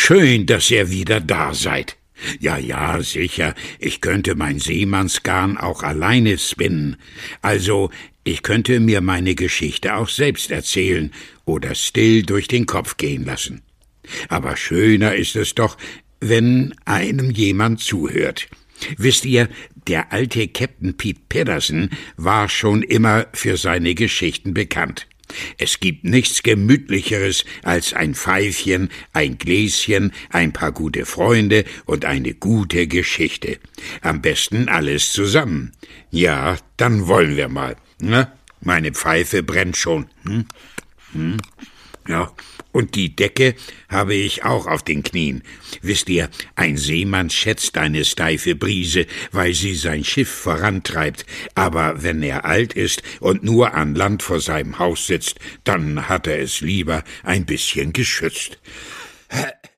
Schön, dass ihr wieder da seid. Ja, ja, sicher, ich könnte mein Seemannsgarn auch alleine spinnen. Also, ich könnte mir meine Geschichte auch selbst erzählen oder still durch den Kopf gehen lassen. Aber schöner ist es doch, wenn einem jemand zuhört. Wisst ihr, der alte Captain Pete Pedersen war schon immer für seine Geschichten bekannt. Es gibt nichts Gemütlicheres als ein Pfeifchen, ein Gläschen, ein paar gute Freunde und eine gute Geschichte. Am besten alles zusammen. Ja, dann wollen wir mal. Na, meine Pfeife brennt schon. Ja, und die Decke habe ich auch auf den Knien. Wisst ihr, ein Seemann schätzt eine steife Brise, weil sie sein Schiff vorantreibt. Aber wenn er alt ist und nur an Land vor seinem Haus sitzt, dann hat er es lieber ein bisschen geschützt.